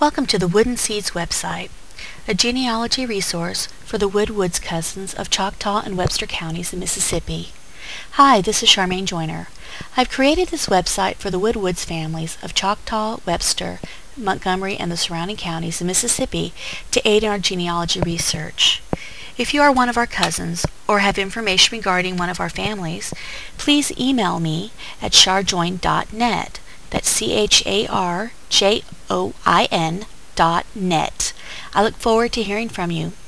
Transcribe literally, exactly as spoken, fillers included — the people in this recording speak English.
Welcome to the Wood and Seeds website, a genealogy resource for the Wood Woods cousins of Choctaw and Webster counties in Mississippi. Hi, this is Charmaine Joyner. I've created this website for the Wood Woods families of Choctaw, Webster, Montgomery, and the surrounding counties in Mississippi to aid in our genealogy research. If you are one of our cousins or have information regarding one of our families, please email me at charjoin dot net. That's C H A R J O I N dot net. I look forward to hearing from you.